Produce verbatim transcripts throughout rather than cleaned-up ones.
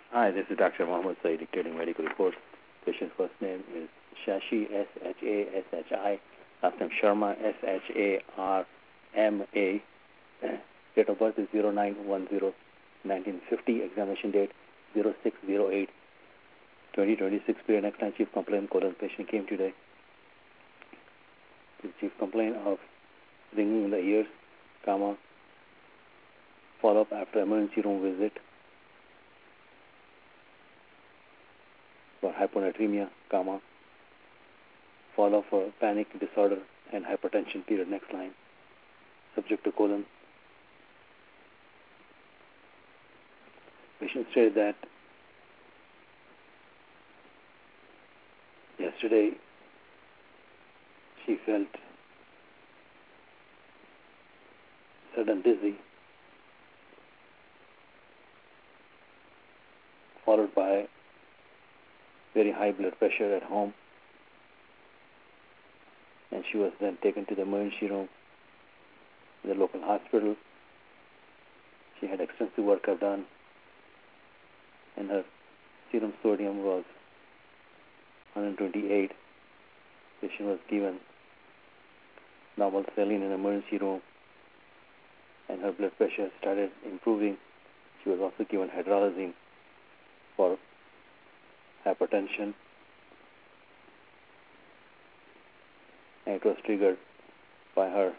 Hi, this is Doctor Mohammed Saeed dictating medical reports. Patient's first name is Shashi, S H A S H I. Last name Sharma, S H A R M A. Date of birth is zero nine one zero nineteen fifty. Examination date zero six zero eight twenty twenty-six. Period. Next line, chief complaint, colon. Patient came today. The chief complaint of ringing in the ears, comma, follow-up after emergency room visit for hyponatremia, comma, follow for panic disorder and hypertension. Period. Next line. Subject to colon. Patient stated that yesterday she felt sudden dizzy, followed by very high blood pressure at home, and she was then taken to the emergency room in the local hospital. She had extensive workup done, and her serum sodium was one twenty-eight. Patient was given normal saline in the emergency room, and her blood pressure started improving. She was also given hydralazine for hypertension, and it was triggered by her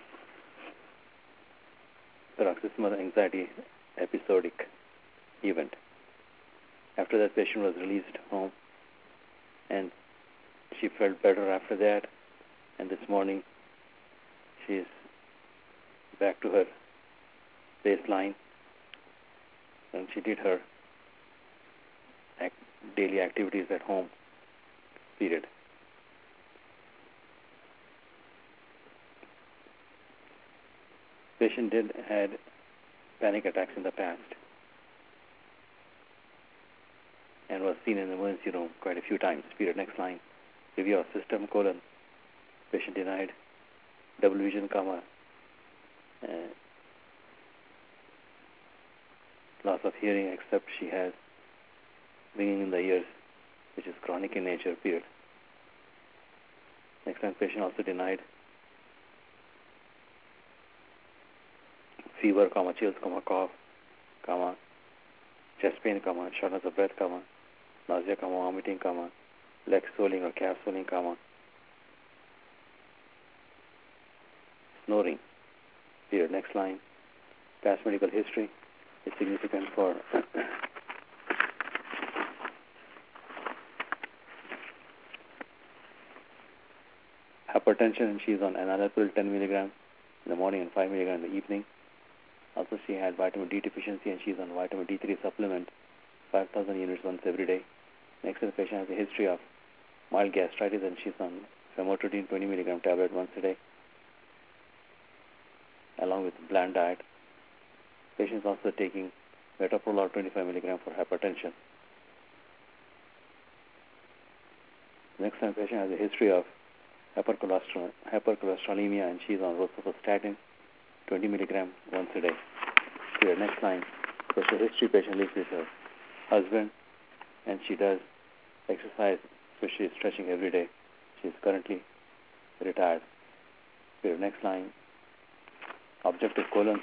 paroxysmal anxiety episodic event. After that, patient was released home, and she felt better after that, and this morning she is back to her baseline, and she did her act daily activities at home. Period. Patient did had panic attacks in the past and was seen in the emergency room quite a few times. Period. Next line. Review of system, colon. Patient denied double vision, comma, uh, loss of hearing, except she has ringing in the ears, which is chronic in nature. Period. Next line. Patient also denied fever, comma, chills, comma, cough, comma, chest pain, comma, shortness of breath, comma, nausea, comma, vomiting, comma, leg swelling or calf swelling, comma, snoring. Period. Next line. Past medical history is significant for hypertension, and she is on enalapril ten milligram in the morning and five milligram in the evening. Also, she had vitamin D deficiency, and she is on vitamin D three supplement, five thousand units once every day. Next, the patient has a history of mild gastritis, and she's on famotidine twenty milligram tablet once a day, along with bland diet. Patient is also taking metoprolol twenty-five milligram for hypertension. Next time, patient has a history of hypercholesterol, hypercholesterolemia, and she's on rosuvastatin twenty milligram once a day. Here, next line. Social history. Patient lives with her husband, and she does exercise, especially stretching every day. She is currently retired. Here, next line. Objective colon.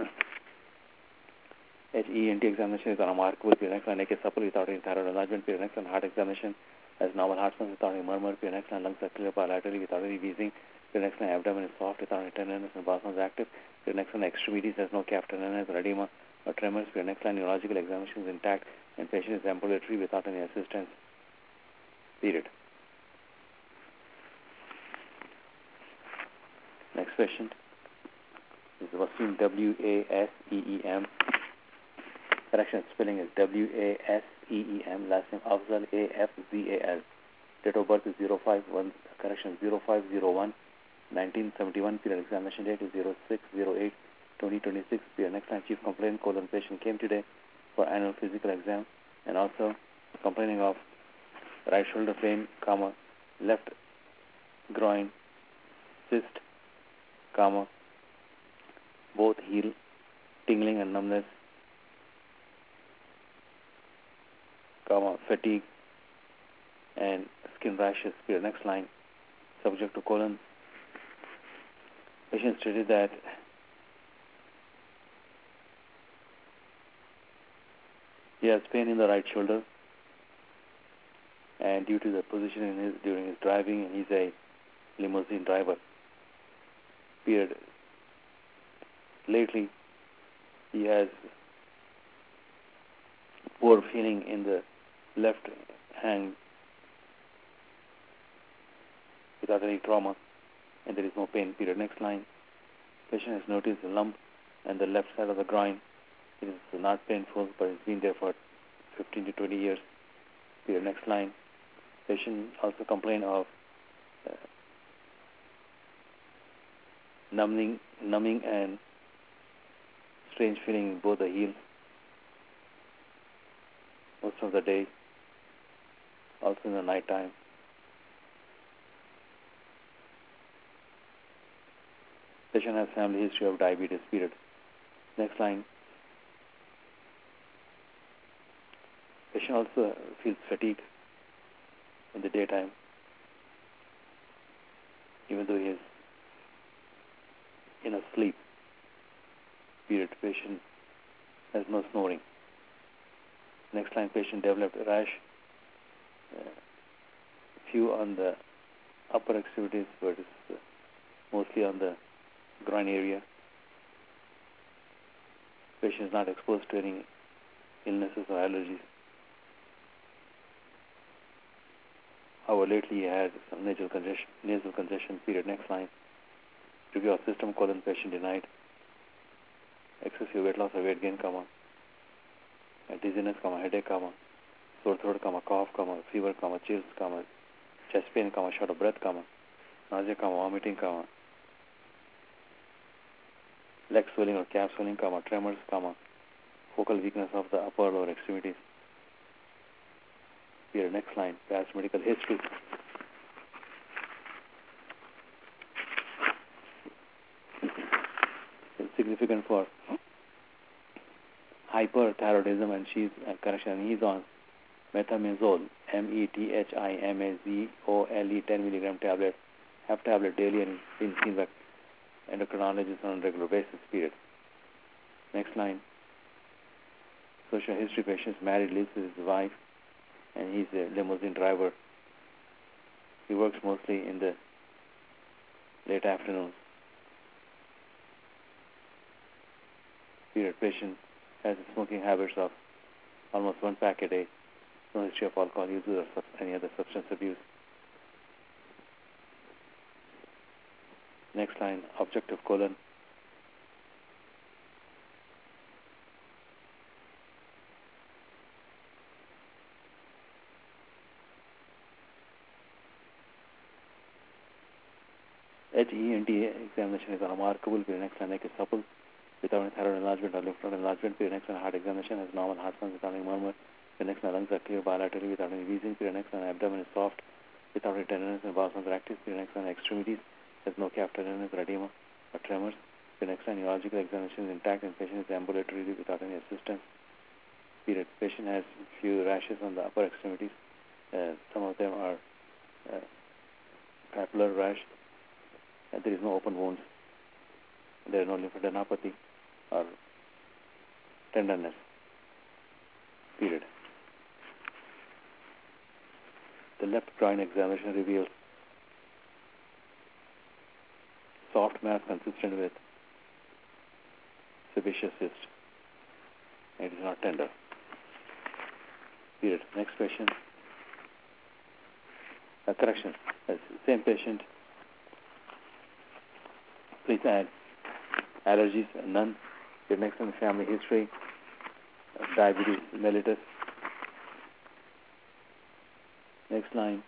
H E N T examination is unremarkable. Period. Next line. Naked supple without any thyroid enlargement. Period. Next line. Heart examination has normal heart sounds without any murmur. Period. Next line. Lungs are clear bilaterally without any wheezing. Period. Next line. Abdomen is soft without any tenderness and bowel sounds active. Period. Next line. Extremities has no calf tenderness or edema or tremors. Period. Next line. Neurological examination is intact, and patient is ambulatory without any assistance. Period. Next patient is Wasim, W A S E E M. Correction, spelling is W A S E E M. Last name Afzal, A F Z A L. Date of birth is zero five one, correction, zero five zero one nineteen seventy-one. Period. Examination date is zero six zero eight twenty twenty-six. Period. Next time, chief complaint, colon. Patient came today for annual physical exam, and also complaining of right shoulder pain, comma, left groin, cyst, comma, both heel, tingling and numbness, comma, fatigue, and skin rashes. Period. Next line. Subject to colon. Patient stated that he has pain in the right shoulder, and due to the position in his, during his driving, and he's a limousine driver. Period. Lately, he has poor feeling in the left hand without any trauma, and there is no pain. Period. Next line. Patient has noticed a lump on the left side of the groin. It is not painful, but it's been there for fifteen to twenty years. Period. Next line. Patient also complained of uh, numbing, numbing and strange feeling in both the heels most of the day, also in the night time. Patient has family history of diabetes. Period. Next line. Patient also feels fatigue in the daytime, even though he is in a sleep. Period. Patient has no snoring. Next line. Patient developed a rash, uh, few on the upper extremities, but it's uh, mostly on the groin area. Patient is not exposed to any illnesses or allergies. However, lately he had some nasal congestion. Nasal congestion. Period. Next line. Review of system colon. Patient denied. Excessive weight loss or weight gain, comma, dizziness, comma, headache, comma, sore throat, comma, cough, comma, fever, comma, chills, comma, chest pain, comma, short of breath, comma, nausea, comma, vomiting, comma, leg swelling or calf swelling, comma, tremors, comma, focal weakness of the upper or lower extremities. Here, next line. Past medical history. It's significant for hyperthyroidism, and she's uh, correction. He's on metamizole, M E T H I M A Z O L E, ten milligram tablet, half tablet daily, and been seen by endocrinologists on a regular basis. Period. Next line. Social history patient is married, lives with his wife, and he's a limousine driver. He works mostly in the late afternoons. Period. Patient has smoking habits of almost one pack a day. No history of alcohol use or sub- any other substance abuse. Next line. Objective colon. H E N T examination is unremarkable. Period. Next line. Neck is supple without any thyroid enlargement or lymph node enlargement. Period. Next line. Heart examination has normal heart sounds without any murmur. The next line. Lungs are clear bilaterally without any wheezing. Period. Next line. Abdomen is soft without any tenderness, and bowel sounds are active. Period. Next line. Extremities has no calf tenderness or edema or tremors. The next line. Neurological examination is intact, and patient is ambulatory without any assistance. Period. Patient has few rashes on the upper extremities. Uh, some of them are uh, papular rash, and there is no open wounds. There is no lymphadenopathy or tenderness. Period. The left groin examination reveals soft mass consistent with sebaceous cyst. It is not tender. Period. Next patient. Uh, correction. Uh, same patient. Please add allergies, none. The next one, family history, uh, diabetes mellitus. Next line.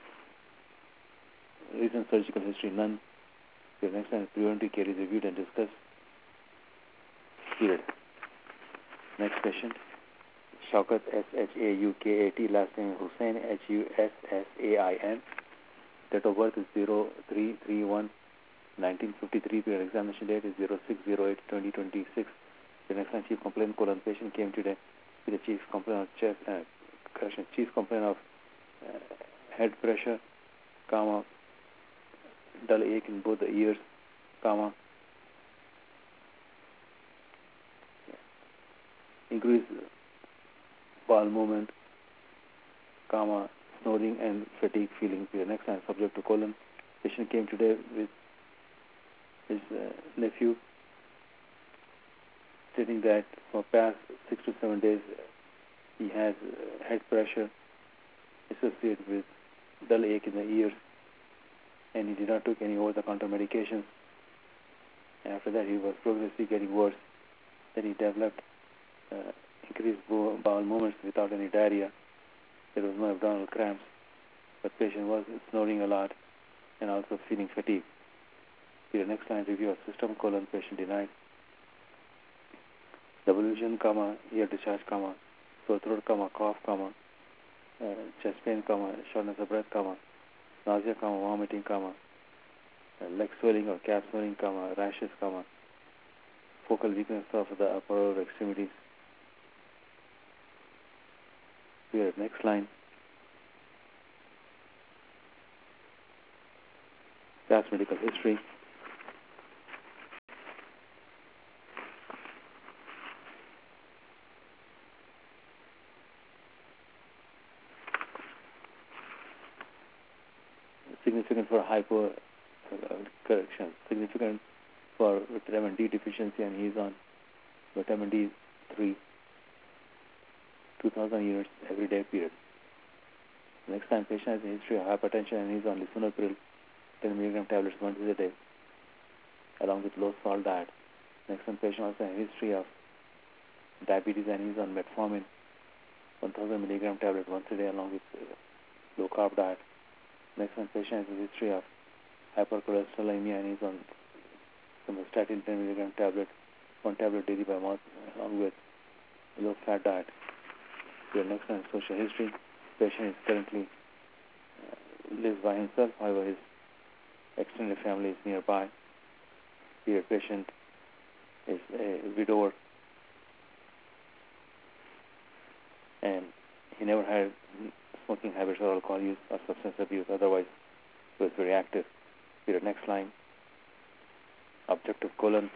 Recent surgical history, none. The next line, preventive care is reviewed and discussed. Period. Next patient. Shaukat, S H A U K A T, last name Hussain, H U S S A I N. Date of birth is zero three three one nineteen fifty-three. Period. Examination date is zero six zero eight twenty twenty-six. The next line, chief complaint colon patient came today with a chief complaint of chest, uh, correction, chief complaint of uh, head pressure, comma, dull ache in both the ears, comma, increased bowel movement, comma, snoring and fatigue feeling. The next line, subject to colon. Patient came today with his uh, nephew, stating that for past six to seven days he has uh, head pressure associated with dull ache in the ears, and he did not take any over-the-counter medications. And after that, he was progressively getting worse. Then he developed uh, increased bowel movements without any diarrhea. There was no abdominal cramps, but patient was snoring a lot and also feeling fatigue. The next line, review of system, colon, patient denied. Double vision, comma, ear discharge, comma, sore throat, comma, cough, comma, uh, chest pain, comma, shortness of breath, comma, nausea, comma, vomiting, comma, uh, leg swelling or calf swelling, comma, rashes, comma, focal weakness of the upper or extremities. Here, next line. Past medical history. Significant for hypo uh, correction. Significant for vitamin D deficiency, and he is on vitamin D three, two thousand units every day period. Next time, patient has a history of hypertension and he is on lisinopril, ten milligram tablets once a day, along with low salt diet. Next time, patient also has a history of diabetes and he is on metformin, one thousand milligram tablet once a day, along with uh, low carb diet. Next one, patient has a history of hypercholesterolemia and is on somatostatin ten milligram tablet, one tablet daily by mouth, along with low fat diet. Your next one, social history. Patient is currently uh, lives by himself, however his extended family is nearby. Your patient is a widower and he never had smoking habits or alcohol use or substance abuse. Otherwise, he was very active. Your next line, objective colon.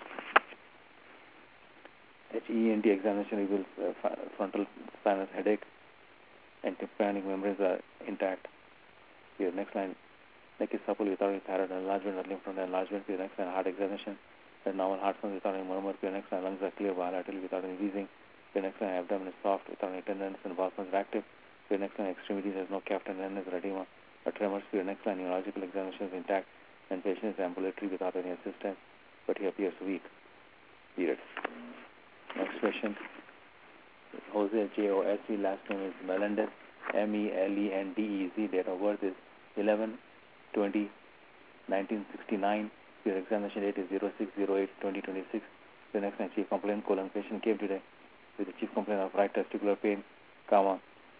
H E N T examination reveals uh, frontal sinus headache and tympanic membranes are intact. Your next line, neck is supple without any thyroid enlargement or lymph node enlargement. Your next line, heart examination, the normal heart sound without any murmur. Your next line, lungs are clear bilaterally without any wheezing. Your next line, abdomen is soft without any tenderness and bowel sounds are active. Your next line, extremities has no cleft and tenderness or edema or tremors. Your next line, neurological examination is intact and patient is ambulatory without any assistance, but he appears weak. Period. Next patient, Jose, J O S E, last name is Melendez, M E L E N D E Z, date of birth is eleven twenty nineteen sixty-nine. Your examination date is zero six zero eight twenty twenty-six. The next line, chief complaint, colon. Patient came today with the chief complaint of right testicular pain, comma,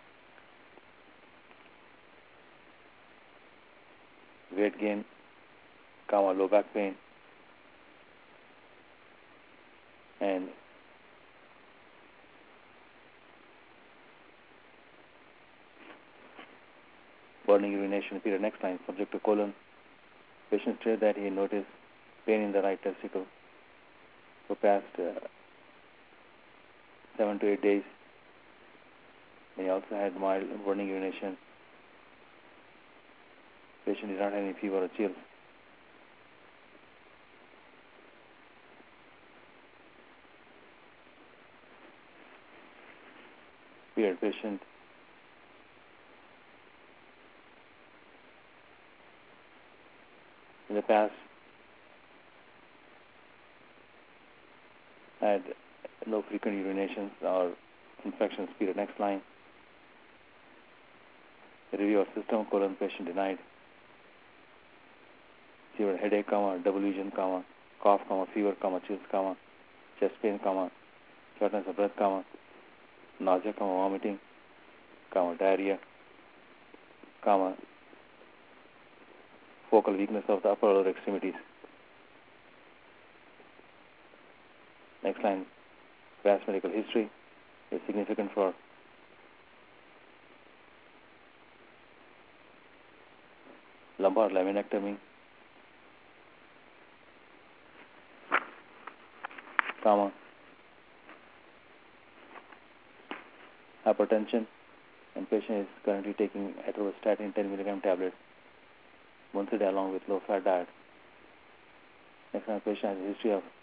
weight gain, comma, low back pain, and burning urination. Period. Next line, subject to colon. Patient stated that he noticed pain in the right testicle for past uh, seven to eight days. He also had mild burning urination. Patient did not have any fever or chills. Period. Patient in the past had no frequent urinations or infections. Period. Next line. Review of system, colon. Patient denied. Severe headache, comma, double vision, comma, cough, comma, fever, comma, chills, comma, chest pain, comma, shortness of breath, comma, nausea, comma, vomiting, comma, diarrhea, comma, focal weakness of the upper or lower extremities. Next line, past medical history is significant for lumbar laminectomy, comma, hypertension, and patient is currently taking atorvastatin ten milligram tablets once a day along with low-fat diet. Next time, patient has a history of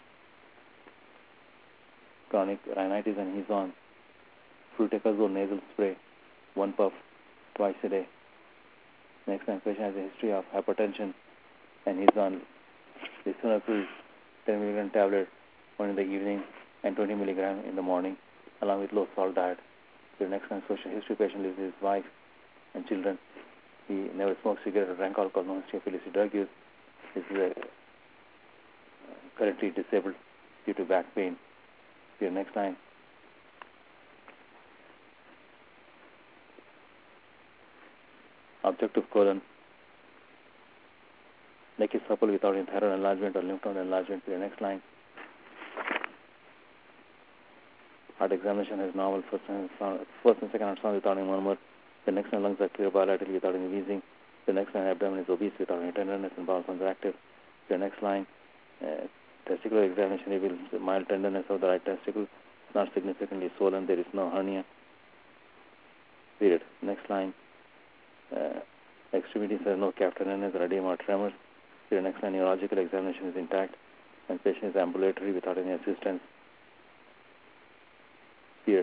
chronic rhinitis and he's on fluticasone nasal spray, one puff twice a day. Next time, patient has a history of hypertension and he's on lisinopril ten milligram tablet, one in the evening and twenty milligram in the morning, along with low-salt diet. The next time, social history patient lives with his wife and children. He never smoked cigarette or drank alcohol, no history of illicit drug use. This is a, uh, currently disabled due to back pain. Your next line. Objective colon. Neck is supple without thyroid enlargement or lymph node enlargement. Your next line. Heart examination has normal first and, sound, first and second ultrasound without any murmur. The next line, lungs are clear bilaterally without any wheezing. The next line, abdomen is obese without any tenderness and bowel sounds are active. The next line, uh, testicular examination reveals mild tenderness of the right testicle, not significantly swollen. There is no hernia. Period. Next line, uh, extremities have no calf tenderness or edema or tremors. Period. Next line, neurological examination is intact and patient is ambulatory without any assistance. Period.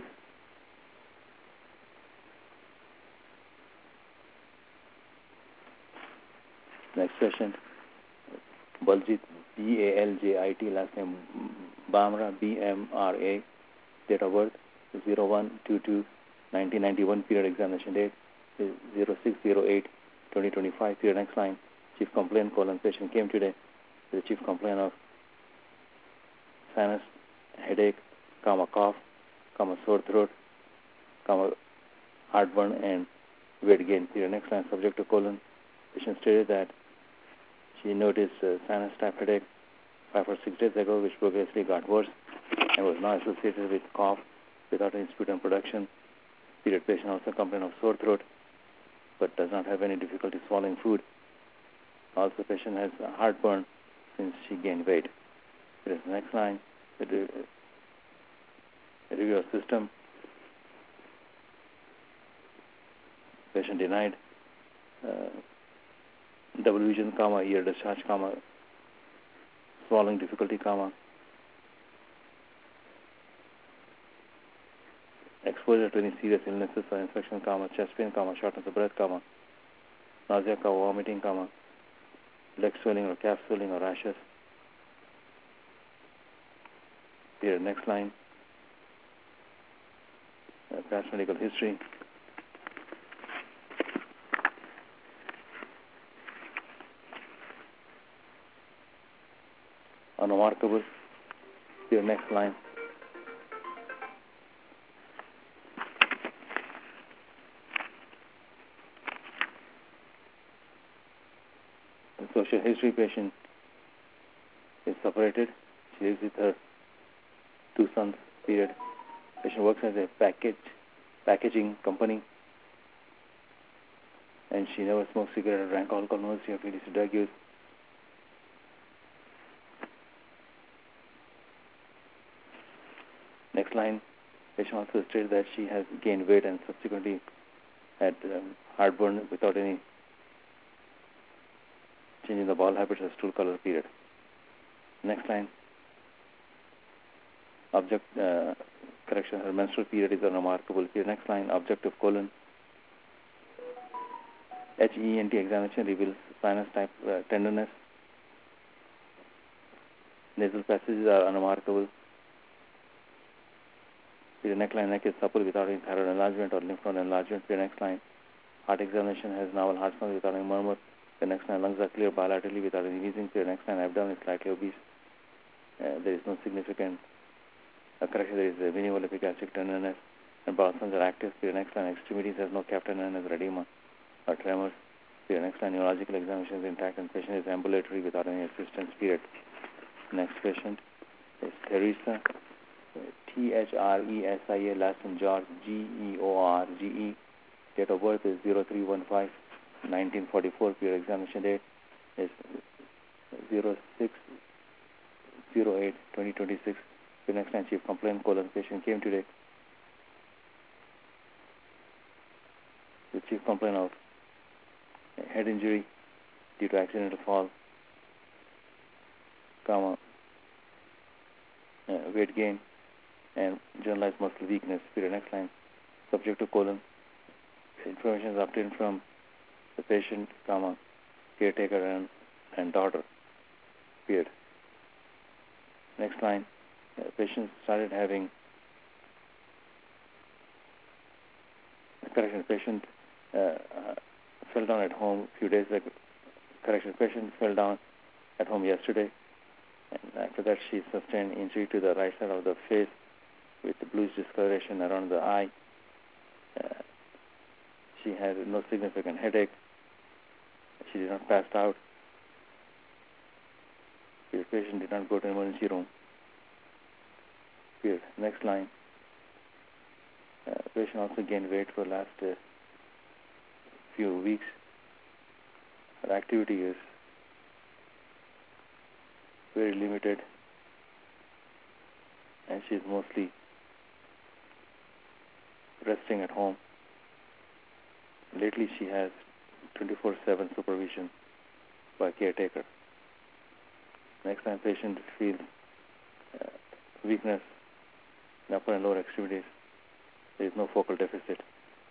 Next patient, Baljit, B A L J I T, last name Bamra, B M R A, date of birth zero one two two nineteen ninety-one, period examination date zero six zero eight twenty twenty-five, period. Next line, chief complaint colon, patient came today with the chief complaint of sinus, headache, comma, cough, comma, sore throat, comma, heartburn, and weight gain, period. Next line, subject to colon, patient stated that she noticed uh, sinus type headache five or six days ago, which progressively got worse and was now associated with cough without any sputum production. Period. Patient also complained of sore throat, but does not have any difficulty swallowing food. Also, patient has heartburn since she gained weight. Period. Next line, the review of system. Patient denied uh, double vision, comma, ear discharge, comma, swallowing difficulty, comma, exposure to any serious illnesses or infection, comma, chest pain, comma, shortness of breath, comma, nausea, comma, vomiting, comma, leg swelling or calf swelling or rashes. Here, next line, uh, past medical history. Unremarkable. Here, next line. The social history patient is separated. She lives with her two sons. Period. Patient works as a package packaging company, and she never smoked cigarette or drank alcohol, no history of illicit drug use. Next line, patient also stated that she has gained weight and subsequently had um, heartburn without any change in the bowel habits or stool color. Period. Next line, object uh, correction, her menstrual period is unremarkable. Period. Next line, objective colon. H E N T examination reveals sinus type uh, tenderness. Nasal passages are unremarkable. The neckline, neck is supple without any thyroid enlargement or lymph node enlargement. The next line, heart examination has novel heart sound without any murmur. The next line, lungs are clear bilaterally without any wheezing. The next line, abdomen is slightly obese. Uh, there is no significant uh, correction. There is a minimal epigastric tenderness and bowel sounds are active. The next line, extremities has no calf tenderness, edema, or tremors. The next line, neurological examination is intact and patient is ambulatory without any assistance. Period. Next patient is Teresa. T H R E S I A, last name George, G E O R G E. Date of birth is zero three one five nineteen forty-four. Period examination date is zero six zero eight twenty twenty-six. The next line, chief complaint, colon, patient came today. The chief complaint of head injury due to accidental fall, comma, uh, weight gain, and generalized muscle weakness. Period. Next line, subject to colon. Information is obtained from the patient, comma, caretaker and, and daughter. Period. Next line, the patient started having, correction, patient uh, uh, fell down at home a few days ago. Correction, patient fell down at home yesterday, and after that she sustained injury to the right side of the face with bluish discoloration around the eye. Uh, she had no significant headache. She did not pass out. The patient did not go to emergency room. Period. Next line. Uh, patient also gained weight for the last uh, few weeks. Her activity is very limited, and she is mostly resting at home. Lately, she has twenty-four seven supervision by caretaker. Next time, patient feels uh, weakness in upper and lower extremities. There is no focal deficit.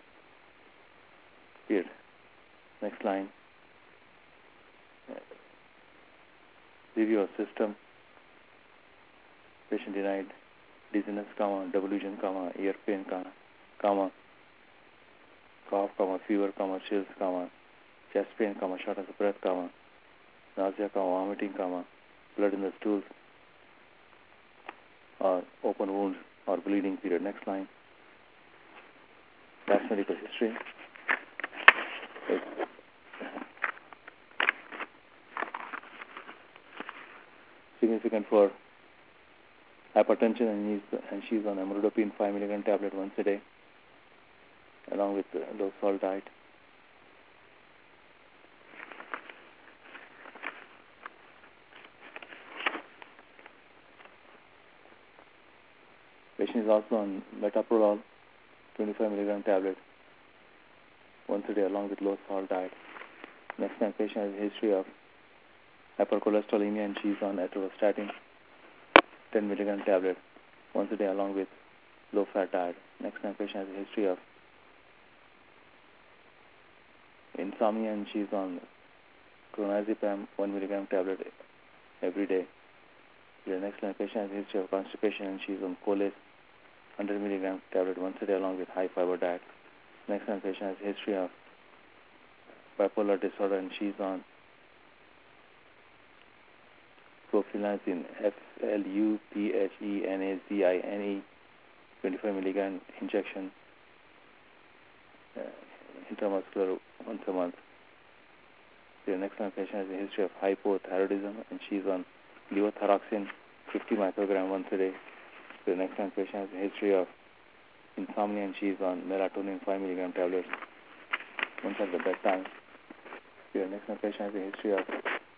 Here. Next line. Uh, review of system. Patient denied dizziness, comma, delusion, comma, ear pain, comma, comma, cough, comma, fever, comma, chills, comma, chest pain, comma, shortness of breath, comma, nausea, comma, vomiting, comma, blood in the stools, or open wounds or bleeding. Period. Next line. Past medical history. It's significant for hypertension, and, he's, and she's on amlodipine five milligram tablet once a day, along with uh, low salt diet. Patient is also on metoprolol twenty-five milligram tablet once a day, along with low salt diet. Next time, patient has a history of hypercholesterolemia, and she's on atorvastatin ten milligram tablet once a day, along with low fat diet. Next time, patient has a history of insomnia, and she's on clonazepam one milligram tablet every day. The next time, patient has a history of constipation, and she's on Coles one hundred milligram tablet once a day, along with high fiber diet. Next time, patient has a history of bipolar disorder, and she's on profenazine, F L U P H E N A Z I N E, twenty-five milligram injection uh, intramuscular once a month. The next time, patient has a history of hypothyroidism, and she's on levothyroxine fifty microgram once a day. The next time, patient has a history of insomnia, and she's on melatonin five milligram tablets once at the bedtime. The next time, patient has a history of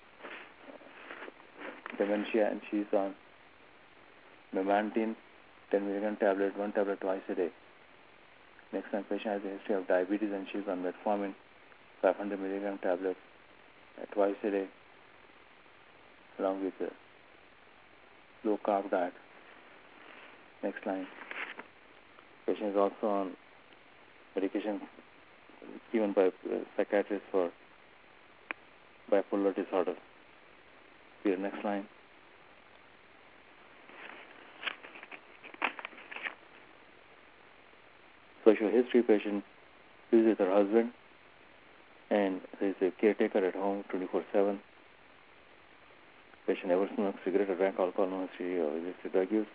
dementia, and she's on memantine ten milligram tablet, one tablet twice a day. Next time, patient has a history of diabetes, and she's on metformin five hundred milligram tablet uh, twice a day, along with a low carb diet. Next line. Patient is also on medication given by uh, psychiatrists for bipolar disorder. Here, next line. Social history: patient lives with her husband, and there is a caretaker at home twenty-four seven. Patient never smoked cigarette or drank alcohol, no history of illicit drug use.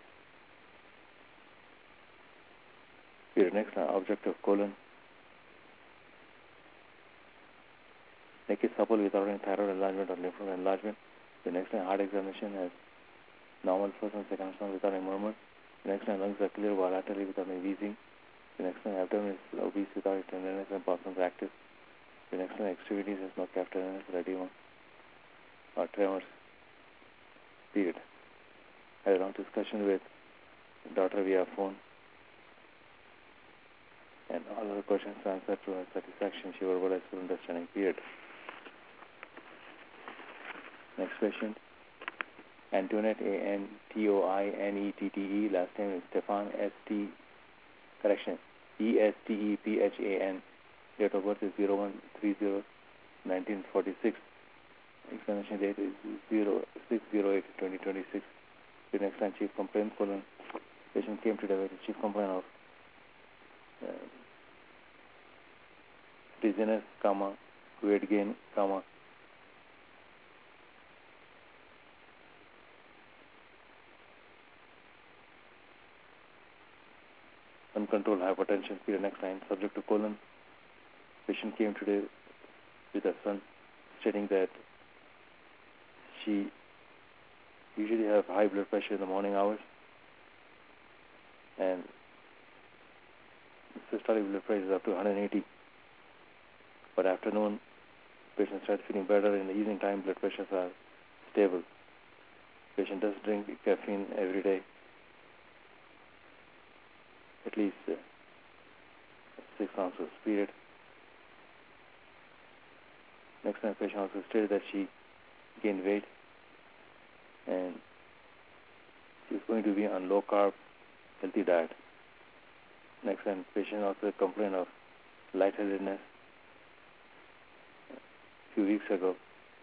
Here, next line. Objective colon. Neck is supple without any thyroid enlargement or lymph node enlargement. The next line, heart examination has normal first and second sound without any murmur. The next line, lungs are clear bilaterally without any wheezing. The next line, abdomen is obese without any tenderness and Parsons active. The next one, extremities has no capital edema or tremors, period. Had a long discussion with daughter via phone, and all other questions answered to her satisfaction. She verbalized full understanding, period. Next patient, Antoinette, A N T O I N E T T E, last name is Stefan, S T, correction, E S T E P H A N, date of birth is zero one three zero nineteen forty-six, examination date is zero six zero eight twenty twenty-six. The next line, chief complaint, colon, patient came to the chief complaint of uh, dizziness, comma, weight gain, comma, uncontrolled hypertension, period. Next line, subject to colon, patient came today with her son, stating that she usually have high blood pressure in the morning hours, and systolic blood pressure is up to one hundred eighty. But afternoon, patient starts feeling better. In the evening time, blood pressures are stable. Patient does drink caffeine every day, at least uh, six ounces, period. Next time, patient also stated that she gained weight and she's going to be on low-carb, healthy diet. Next time, patient also complained of lightheadedness a few weeks ago,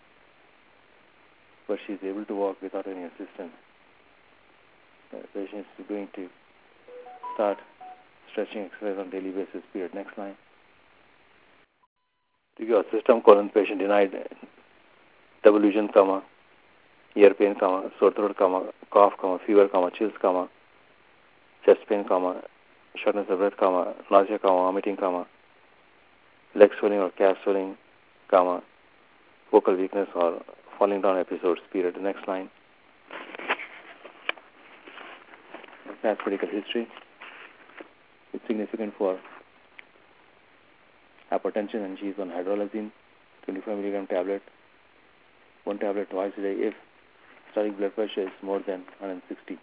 but she's able to walk without any assistance. The patient is going to start stretching exercise on a daily basis, period. Next line. To your system, colon, patient denied delusion, comma, ear pain, comma, sore throat, comma, cough, comma, fever, comma, chills, comma, chest pain, comma, shortness of breath, comma, nausea, comma, vomiting, comma, leg swelling or calf swelling, comma, vocal weakness or falling down episodes, period. The next line. Past medical history. It's significant for hypertension, and she is on hydrolazine, twenty-five milligram tablet, one tablet twice a day if systolic blood pressure is more than one hundred sixty.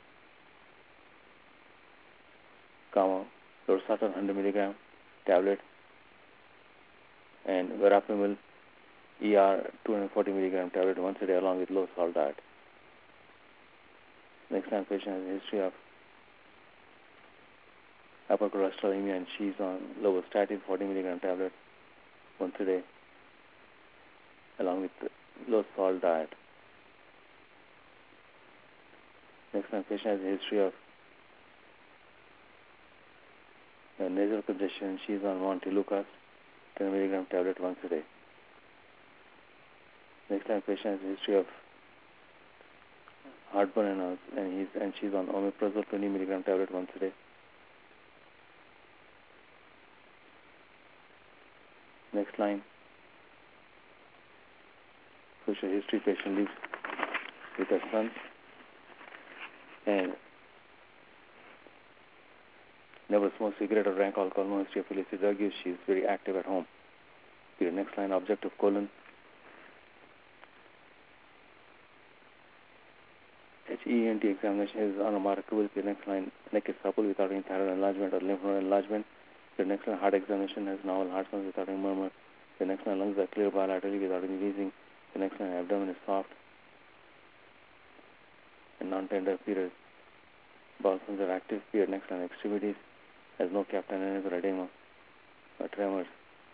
Comma, losartan one hundred milligram tablet, and verapamil E R two hundred forty milligram tablet once a day along with low salt diet. Next time, patient has a history of hypercholesterolemia, and she's on lovastatin forty milligram tablet once a day along with low salt diet. Next time, patient has a history of uh, nasal congestion. She's on Montelukast ten milligram tablet once a day. Next time, patient has a history of heartburn, and, and, he's, and she's on omeprazole twenty milligram tablet once a day. Next line. Social history, patient lives with her son and never smoked cigarette or drank alcohol, no history of illicit drug use. She is very active at home. Period. Next line, objective colon. H E N T examination is unremarkable. The next line, neck is supple without any thyroid enlargement or lymph node enlargement. The next line, heart examination has normal heart sounds without any murmur. The next line, lungs are clear bilaterally without any wheezing. The next line, abdomen is soft and non-tender, period. Bowel sounds are active, period. Next line, extremities has no captainess or edema or tremors.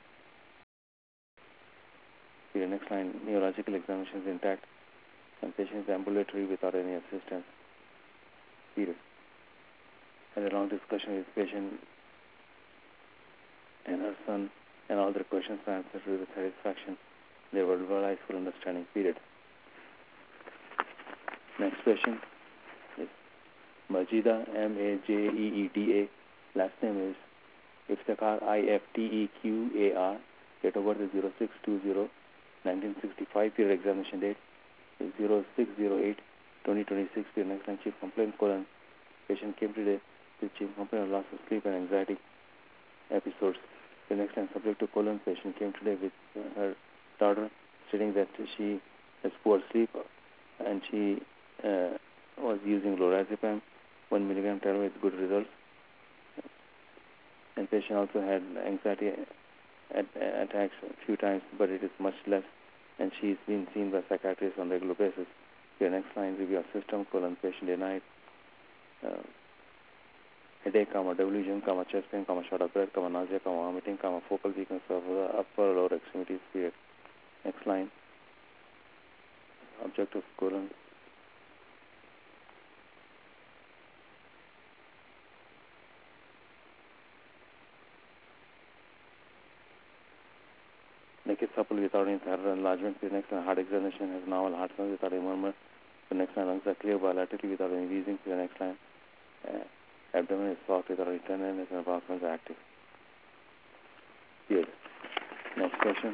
Period. Next line, neurological examination is intact and patient is ambulatory without any assistance. Period. Had a long discussion with patient and her son, and all their questions were answered with satisfaction. They were verbalized full understanding. Period. Next patient is Majida, M A J E E D A. Last name is Iftekhar, I F T E Q A R. Date of birth is zero six two zero nineteen sixty-five. Period. Examination date is zero six zero eight twenty twenty-six. Period. Next line, chief complaint, colon. Patient came today with chief complaint of loss of sleep and anxiety episodes. The next line, subject to colon, patient came today with uh, her daughter, stating that she has poor sleep and she uh, was using lorazepam, one milligram tablet with good results. And patient also had anxiety at, attacks a few times, but it is much less, and she's been seen by psychiatrists on a regular basis. Your next line, review of system, colon, patient denied. Uh, headache, comma, delusion, comma, chest pain, comma, short of breath, comma, nausea, comma, vomiting, comma, focal weakness of the upper or lower extremities, period. Next line, objective colon. Naked supple without any thyroid enlargement. The next line, heart examination has normal heart sounds without any murmur. The next line, lungs are clear bilaterally without any wheezing. The next line, uh, abdomen is soft without any tenderness and bowel are active. Good. Next question.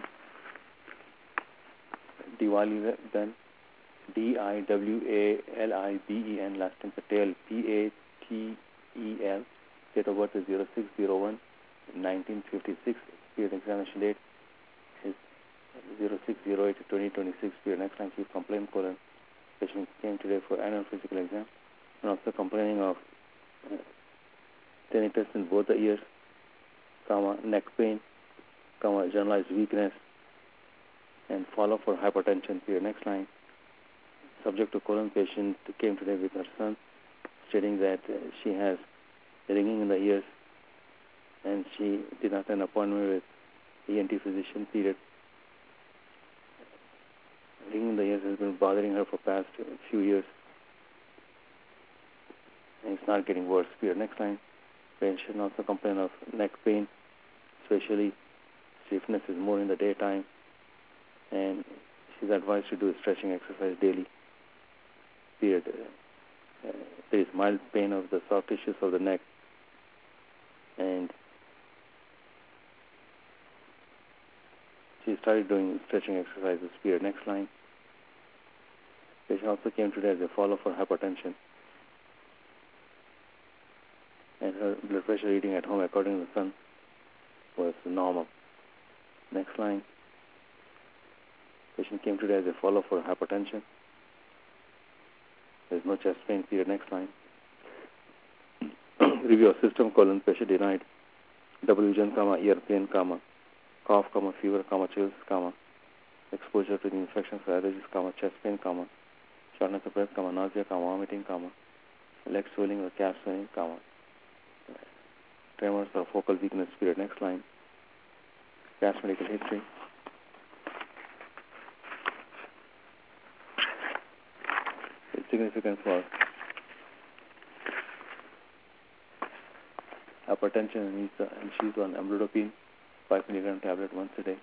Diwali then. D I W A L I B E N, last name Patel, P A T E L. Date of birth is zero six zero one nineteen fifty-six. Period examination date is zero six zero eight twenty twenty-six. Period. Next line, chief complaint colon. Patient came today for annual physical exam and also complaining of uh, tinnitus in both the ears, comma, neck pain, comma, generalized weakness, and follow for hypertension. Period. Next line, subject to colon, patient came today with her son, stating that uh, she has ringing in the ears and she did not have an appointment with E N T physician. Period. Ringing in the ears has been bothering her for past uh, few years and it's not getting worse. Period. Next line, patient also complain of neck pain, especially stiffness is more in the daytime, and she's advised to do stretching exercise daily. Period. Uh, there is mild pain of the soft tissues of the neck, and she started doing stretching exercises. Period. Next line. Patient also came today as a follow for hypertension, and her blood pressure reading at home, according to the son, was normal. Next line. Patient came today as a follow for hypertension. There is no chest pain. Period. Next line. Review of system colon, patient denied. Double vision, comma, ear pain, comma, cough, comma, fever, comma, chills, comma, exposure to the infections, allergies, comma, chest pain, comma, shortness of breath, comma, nausea, comma, vomiting, comma, leg swelling or calf swelling, comma, tremors or focal weakness. Period. Next line. Past medical history. It's significant for hypertension, and, uh, and she's on amlodipine, five milligram tablet once a day.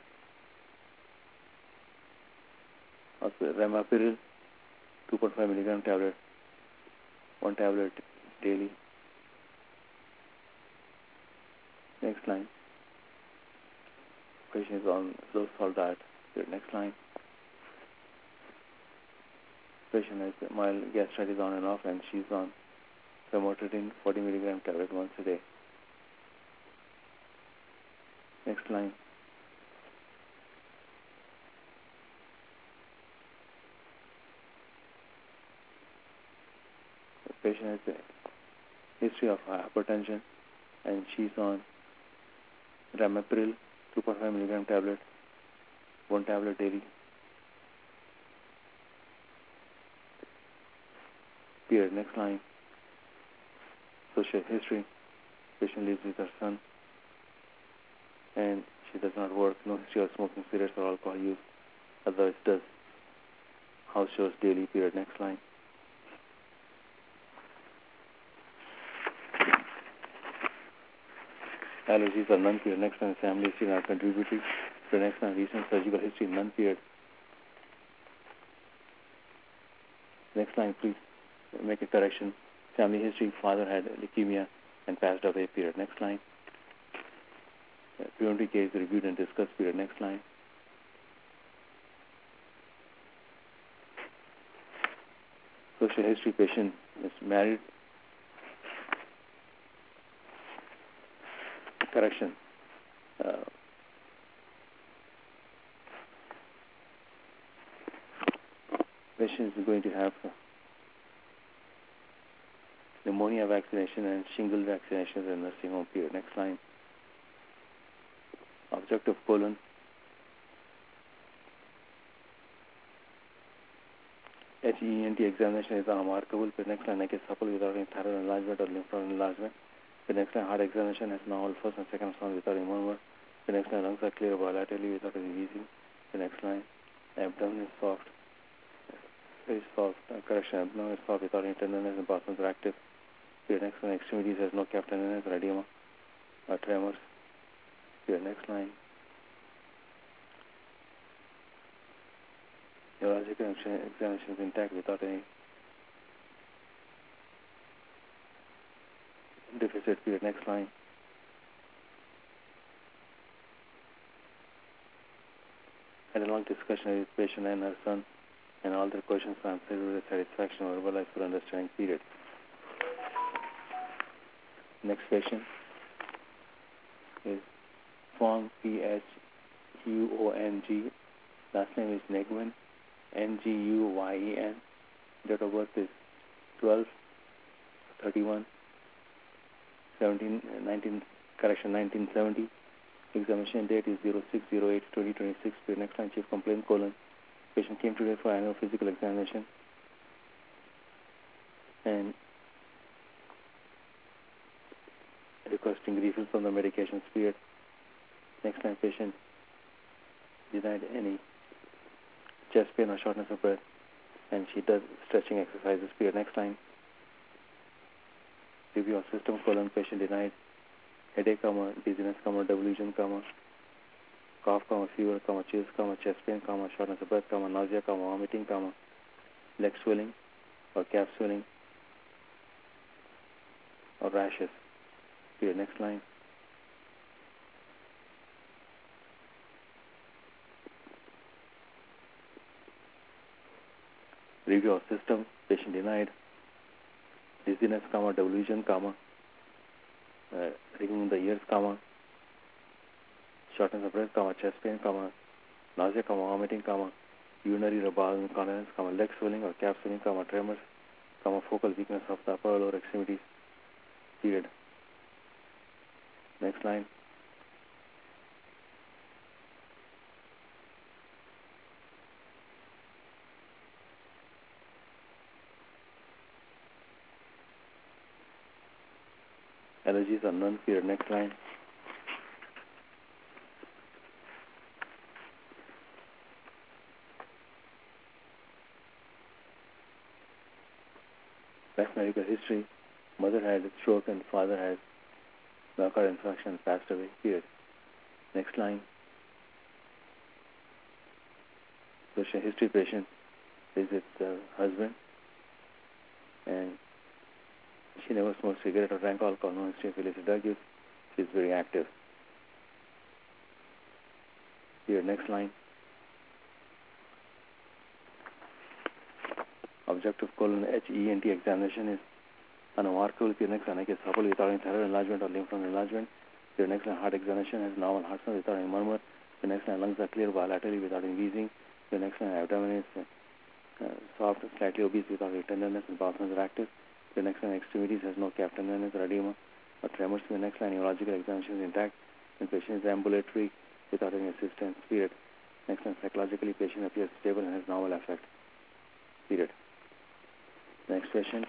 Also, Ramapiril, two point five milligram tablet, one tablet daily. Next line. Patient is on low salt diet. Next line. Patient has mild gastritis on and off, and she's on famotidine, forty milligram tablet once a day. Next line. The patient has a history of hypertension, and she's on Ramapiril, two point five milligram tablet, one tablet daily. Period. Next line. Social history. Patient lives with her son, and she does not work. No history of smoking cigarettes or alcohol use. Otherwise, does house chores daily. Period. Next line. Allergies are none. Period. Next line. Family history not contributory. The next line. Recent surgical history none. Period. Next line, please make a correction. Family history, father had leukemia and passed away. Period. Next line. Uh, Preventive case reviewed and discussed. Period. Next line. Social history, patient is married. Correction. Uh, patient is going to have pneumonia vaccination and shingle vaccinations in nursing home period. Next line. Objective colon. H E N T examination is unremarkable. The next line, neck is supple without any thyroid enlargement or lymph node enlargement. The next line, heart examination has normal first and second sound without any murmur. The next line, lungs are clear bilaterally without any wheezing. The next line, abdomen is soft, very soft. Uh, correction, abdomen is soft without any tenderness and pulses are active. The next line, extremities has no calf tenderness or edema or tremors. The next line, neurological examination is intact without any deficit. Period. Next line. Had a long discussion with the patient and her son, and all their questions were answered with satisfaction or verbalized for understanding. Period. Next patient is Fong, P H U O N G. Last name is Nguyen, N G U Y E N. Date of birth is twelve thirty-one seventeen nineteen, correction, nineteen seventy. Examination date is zero six zero eight twenty twenty-six. The next line, chief complaint, colon. Patient came today for annual physical examination and requesting refills on the medications. Period. Next line, patient denied any chest pain or shortness of breath, and she does stretching exercises. Period. Next line, review of system, colon. Patient denied headache, comma, dizziness, comma, delusion, comma, cough, comma, fever, comma, chills, comma, chest pain, comma, shortness of breath, comma, nausea, comma, vomiting, comma, leg swelling or calf swelling or rashes. Period. Next line. Review of system. Patient denied dizziness, comma, delusion, comma, uh, ringing in the ears, comma, shortness of breath, comma, chest pain, comma, nausea, comma, vomiting, comma, urinary or bowel incontinence, comma, leg swelling or calf swelling, comma, tremors, comma, focal weakness of the upper or lower extremities. Period. Next line. Allergies are none. Period. Next line. Past medical history. Mother had a stroke and father had myocardial infarction and passed away. Period. Next line. Patient history. Patient visits her husband and she never smoked cigarette or drank alcohol. No history of illicit drug use. She is very active. Here, next line. Objective colon H E N T examination is unremarkable. Here, next line, neck is supple without any thyroid enlargement or lymph node enlargement. Here, next line, heart examination has normal heart sound without any murmur. The next line, lungs are clear bilaterally without any wheezing. The next line, abdomen is uh, soft, slightly obese without any tenderness and bowel are active. The next line, extremities has no calf tenderness or edema or tremors. The next line, neurological examination is intact. The patient is ambulatory without any assistance. Period. Next line, psychologically, patient appears stable and has normal affect. Period. Next patient,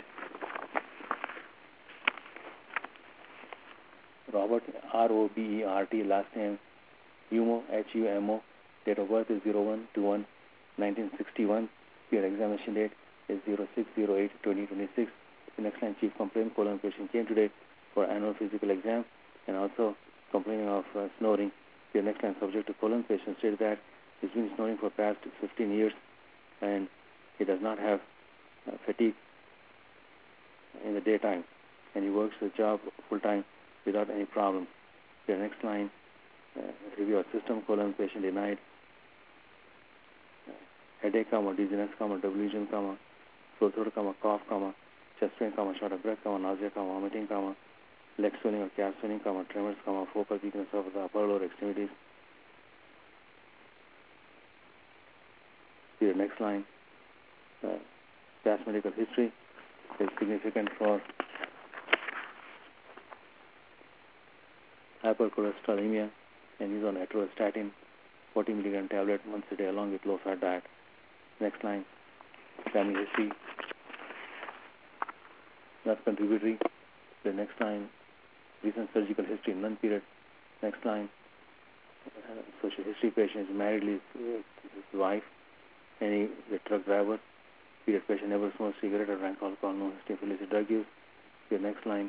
Robert, R O B E R T, last name Humo, H U M O. Date of birth is zero one two one nineteen sixty-one. Period. Examination date is zero six zero eight twenty twenty-six. The next line, chief complaint, colon. Patient came today for annual physical exam and also complaining of uh, snoring. The next line, subject to colon. Patient stated that he's been snoring for past fifteen years and he does not have uh, fatigue in the daytime and he works the job full time without any problem. The next line, uh, review of system, colon. Patient denied uh, headache, comma, dizziness, comma, delusion, comma, sore throat, comma, cough, comma, chest pain, comma, short of breath, comma, nausea, comma, vomiting, comma, leg swelling or calf swelling, comma, tremors, comma, focal weakness of the upper lower extremities. See the next line. Uh, past medical history is significant for hypercholesterolemia, and he's on atorvastatin, forty milligram tablet once a day along with low-fat diet. Next line. Family history, not contributory. The next line. Recent surgical history, none period. Next line. Uh, social history patient is married with uh, his wife, and he is a truck driver. Period patient never smoked cigarette or drank alcohol, no history of illicit drug use. The next line.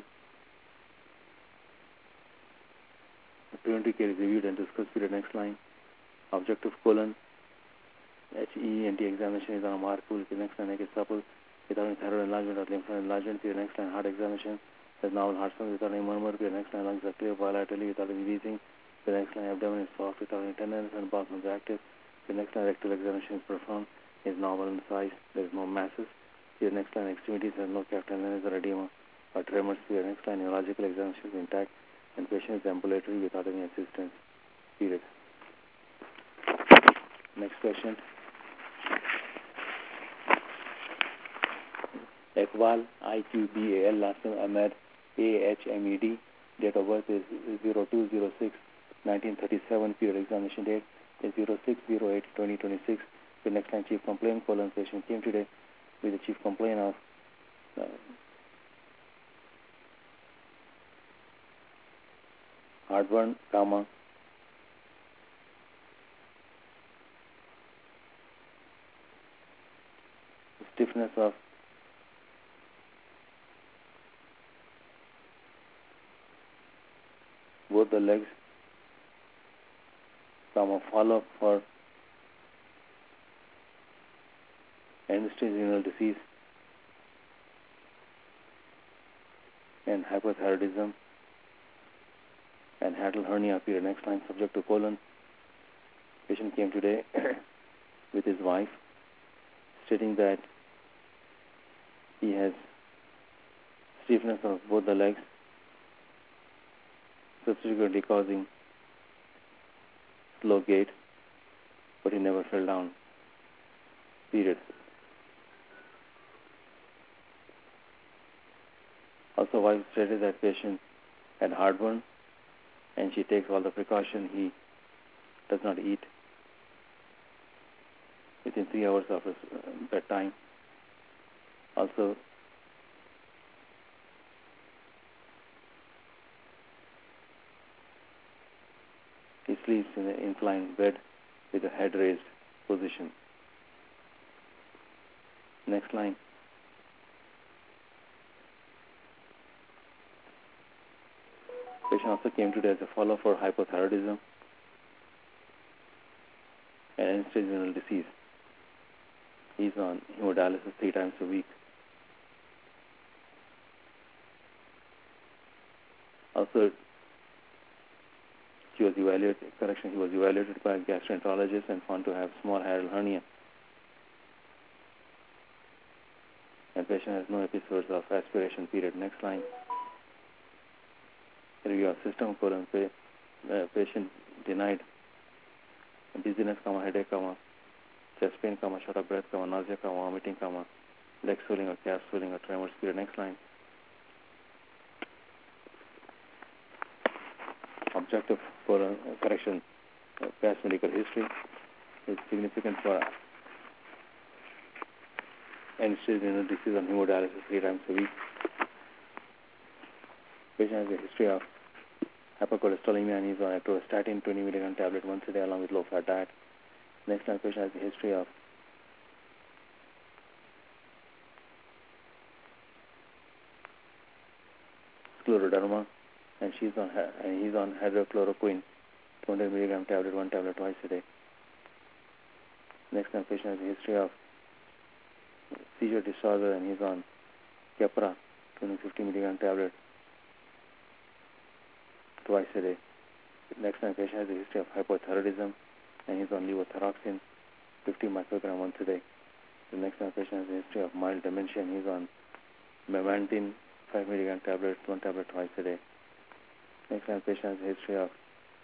The preventive care is reviewed and discussed. Period. Next line. Objective colon. H E N T examination is on a mark tool. The next line. Naked supple without any thyroid enlargement or lymph node enlargement. The next line. Heart examination. There's novel heart sound without any murmur. The next line. Lungs are clear bilaterally without any wheezing. The next line. Abdomen is soft without any tenderness and bowel is active. The next line. Rectal examination is performed. Is normal in size. There is no masses. The next line. Extremities has no calf tenderness or edema or tremors. The next line. Neurological examination is intact and patient is ambulatory without any assistance. Period. Next question. Iqbal, I Q B A L, last name Ahmed, A H M E D, date of birth is zero two zero six nineteen thirty-seven, period examination date is zero six zero eight twenty twenty-six. The next line, chief complaint, colon, patient came today with the chief complaint of uh, heartburn, comma, stiffness of both the legs, comma, follow-up for end-stage renal disease and hypothyroidism and hiatal hernia. Period. Next line, subject to colon. Patient came today with his wife, stating that he has stiffness of both the legs, subsequently causing slow gait, but he never fell down. Period. Also, wife stated that patient had heartburn, and she takes all the precaution. He does not eat within three hours of his uh, bedtime. Also, he sleeps in an inclined bed with a head raised position. Next line. Patient also came today as a follow-up for hypothyroidism and end-stage renal disease. He's on hemodialysis three times a week. Also, he was evaluated, correction, he was evaluated by a gastroenterologist and found to have small hiatal hernia. And patient has no episodes of aspiration. Period. Next line. Review of system, colon, uh, patient denied dizziness, comma, headache, comma, chest pain, comma, short of breath, comma, nausea, comma, vomiting, comma, leg swelling or calf swelling or tremors. Period. Next line. Objective colon, uh, correction, uh, past medical history is significant for end-stage renal disease and hemodialysis three times a week. Patient has a history of hypercholesterolemia and is on atorvastatin twenty milligram tablet once a day along with low-fat diet. Next line, patient has a history of scleroderma and she's on and he's on hydrochloroquine two hundred milligram tablet, one tablet twice a day. Next line, patient has a history of seizure disorder and he's on Keppra two hundred fifty milligram tablet twice a day. Next time, patient has a history of hypothyroidism and he's on levothyroxine fifty microgram once a day. The next time, patient has a history of mild dementia and he's on memantine five milligram tablet, one tablet twice a day. Next line, patient has a history of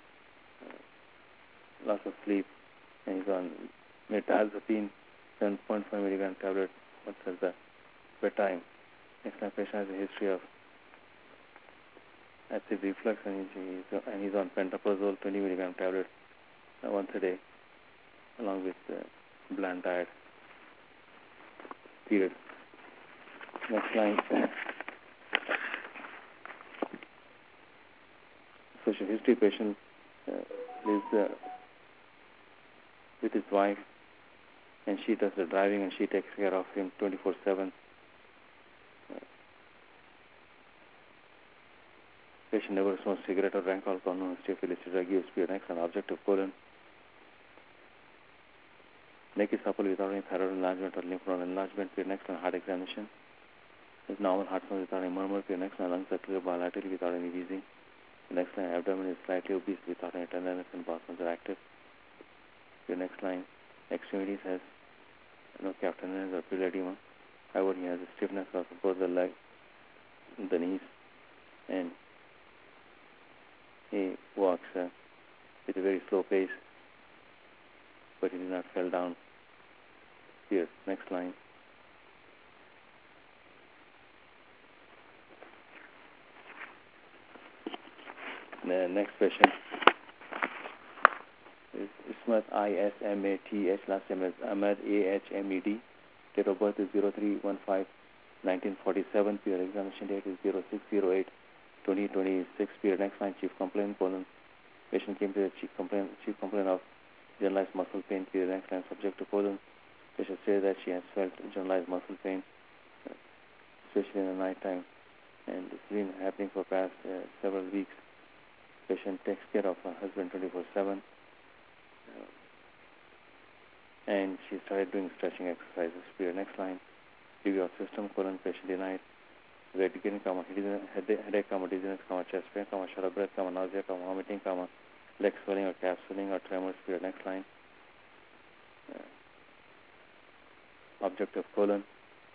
uh, loss of sleep, and he's on mirtazapine, seven point five milligram tablet. What says the bedtime? Next line, patient has a history of acid reflux, and he's, and he's on pantoprazole, twenty milligram tablet uh, once a day, along with uh, bland diet. Period. Next line. Social history patient uh, lives uh, with his wife, and she does the driving, and she takes care of him twenty-four seven. Uh, patient never smoked cigarette or drank alcohol, no history of illicit drug use. Period. Next, an objective colon. Neck is supple without any thyroid enlargement or lymph node enlargement. Period. Next, an heart examination. Is normal heart sound without any murmur. Period. Next, lungs are clear bilaterally without any wheezing. The next line, abdomen is slightly obese without any tenderness, and muscles are active. The next line, extremities has no calf tenderness or pededema. However, he has a stiffness of both the leg, the knees, and he walks uh, with a very slow pace, but he did not fall down. Here, next line. The next patient is Ismat, I S M A T H, last name is Ahmed, A H M E D. Date of birth is zero three one five nineteen forty-seven. Period. Examination date is zero six zero eight twenty twenty-six. Period. Next line, chief complaint, colon. Patient came to the chief complaint, chief complaint of generalized muscle pain. Period. Next line, subject to colon. Patient says that she has felt generalized muscle pain, especially in the night time, and it's been happening for past uh, several weeks. Patient takes care of her husband twenty-four seven, uh, and she started doing stretching exercises. Period. Next line, review of system, colon. Patient denied weight gain, comma, headache, headache, comma, dizziness, comma, chest pain, comma, short of breath, comma, nausea, comma, vomiting, comma, leg swelling or calf swelling or tremors. Period. Next line, uh, objective colon.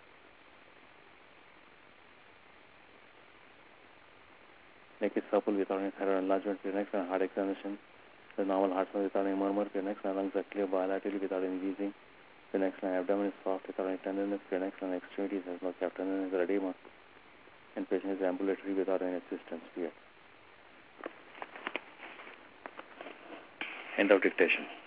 Neck is supple without any thyroid enlargement. Period. Next line, heart examination. The normal heart sound without any murmur. Period. Next line, lungs are clear bilaterally without any wheezing. The next line, abdomen is soft without any tenderness. The next line, extremities has no calf tenderness or edema. And patient is ambulatory without any assistance. Period. End of dictation.